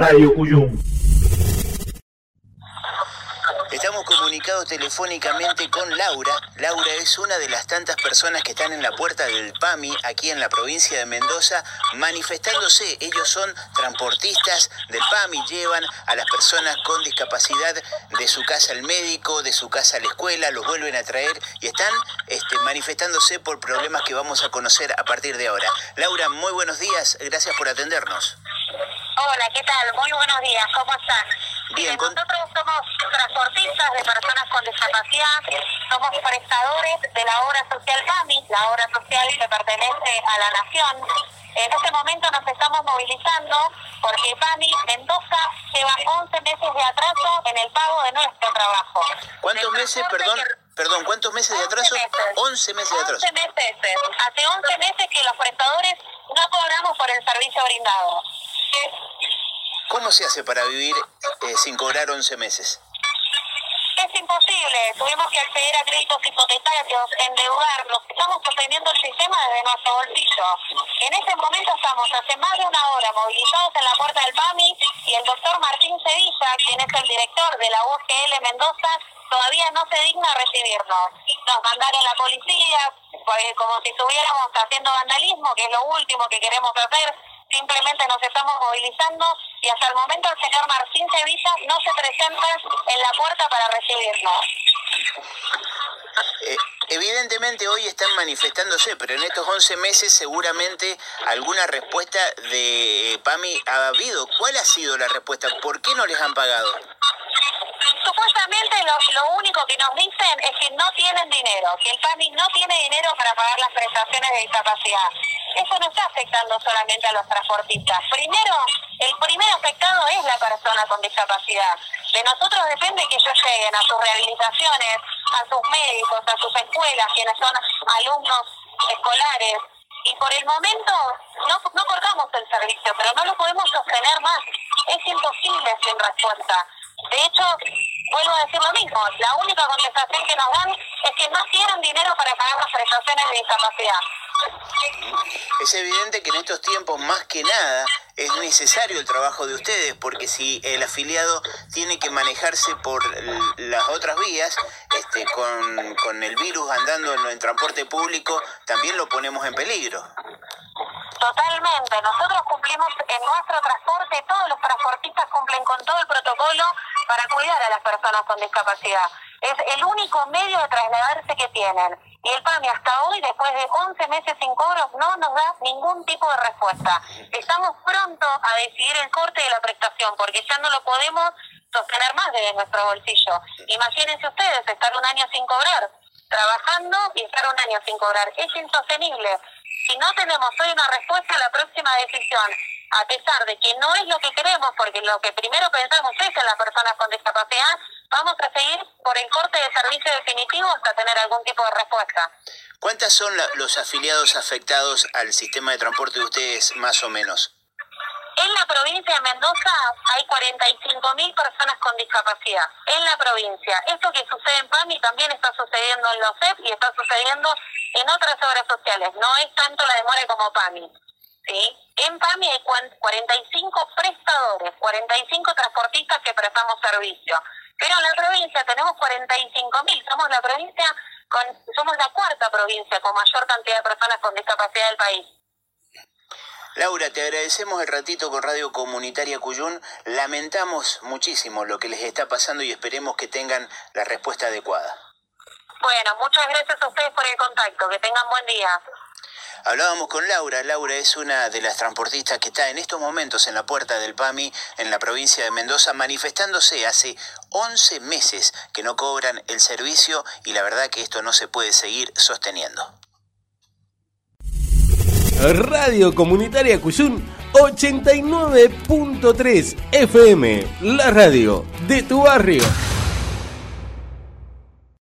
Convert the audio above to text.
Radio Cuyum. Estamos comunicados telefónicamente con Laura. Laura es una de las tantas personas que están en la puerta del PAMI, aquí en la provincia de Mendoza, manifestándose. Ellos son transportistas del PAMI, llevan a las personas con discapacidad de su casa al médico, de su casa a la escuela, los vuelven a traer y están manifestándose por problemas que vamos a conocer a partir de ahora. Laura, muy buenos días, gracias por atendernos. Hola, ¿qué tal? Muy buenos días, ¿cómo están? Bien, nosotros somos transportistas de personas con discapacidad, somos prestadores de la obra social PAMI, la obra social que pertenece a la Nación. En este momento nos estamos movilizando porque PAMI Mendoza lleva 11 meses de atraso en el pago de nuestro trabajo. ¿Cuántos meses, perdón, cuántos meses de atraso? 11 meses de atraso. 11 meses. Hace 11 meses que los prestadores no cobramos por el servicio brindado. ¿Cómo se hace para vivir sin cobrar 11 meses? Es imposible, tuvimos que acceder a créditos hipotecarios, endeudarnos, estamos sosteniendo el sistema desde nuestro bolsillo. En este momento estamos hace más de una hora movilizados en la puerta del PAMI y el doctor Martín Sevilla, quien es el director de la UGL Mendoza, todavía no se digna a recibirnos. Nos mandaron la policía, como si estuviéramos haciendo vandalismo, que es lo último que queremos hacer. Simplemente nos estamos movilizando y hasta el momento el señor Martín Sevilla no se presenta en la puerta para recibirnos. Evidentemente hoy están manifestándose, pero en estos 11 meses seguramente alguna respuesta de PAMI ha habido. ¿Cuál ha sido la respuesta? ¿Por qué no les han pagado? Supuestamente lo único que nos dicen es que no tienen dinero, que el PAMI no tiene dinero para pagar las prestaciones de discapacidad. Eso no está afectando solamente a los transportistas. Primero, el primer afectado es la persona con discapacidad. De nosotros depende que ellos lleguen a sus rehabilitaciones, a sus médicos, a sus escuelas, quienes son alumnos escolares. Y por el momento no cortamos el servicio, pero no lo podemos sostener más. Es imposible sin respuesta. De hecho, vuelvo a decir lo mismo, la única contestación que nos dan es que no tienen dinero para pagar las prestaciones de discapacidad. Es evidente que en estos tiempos más que nada es necesario el trabajo de ustedes, porque si el afiliado tiene que manejarse por las otras vías, con el virus andando en transporte público, también lo ponemos en peligro. Totalmente, nosotros cumplimos en nuestro transporte, todos los transportistas cumplen con todo el protocolo para cuidar a las personas con discapacidad. Es el único medio de trasladarse que tienen. Y el PAMI hasta hoy, después de 11 meses sin cobros, no nos da ningún tipo de respuesta. Estamos pronto a decidir el corte de la prestación, porque ya no lo podemos sostener más desde nuestro bolsillo. Imagínense ustedes, estar un año sin cobrar, trabajando y estar un año sin cobrar. Es insostenible. Si no tenemos hoy una respuesta a la próxima decisión, a pesar de que no es lo que queremos, porque lo que primero pensamos es en las personas con discapacidad, vamos a seguir por el corte de servicio definitivo hasta tener algún tipo de respuesta. ¿Cuántas son los afiliados afectados al sistema de transporte de ustedes, más o menos? En la provincia de Mendoza hay 45.000 personas con discapacidad. En la provincia. Esto que sucede en PAMI también está sucediendo en los CEP y está sucediendo en otras obras sociales. No es tanto la demora como PAMI. ¿Sí? En PAMI hay 45 prestadores, 45 transportistas que prestamos servicio. Pero en la provincia tenemos 45.000. Somos la cuarta provincia con mayor cantidad de personas con discapacidad del país. Laura, te agradecemos el ratito con Radio Comunitaria Cuyum. Lamentamos muchísimo lo que les está pasando y esperemos que tengan la respuesta adecuada. Bueno, muchas gracias a ustedes por el contacto. Que tengan buen día. Hablábamos con Laura. Laura es una de las transportistas que está en estos momentos en la puerta del PAMI en la provincia de Mendoza, manifestándose hace 11 meses que no cobran el servicio y la verdad que esto no se puede seguir sosteniendo. Radio Comunitaria Cuyum 89.3 FM, la radio de tu barrio.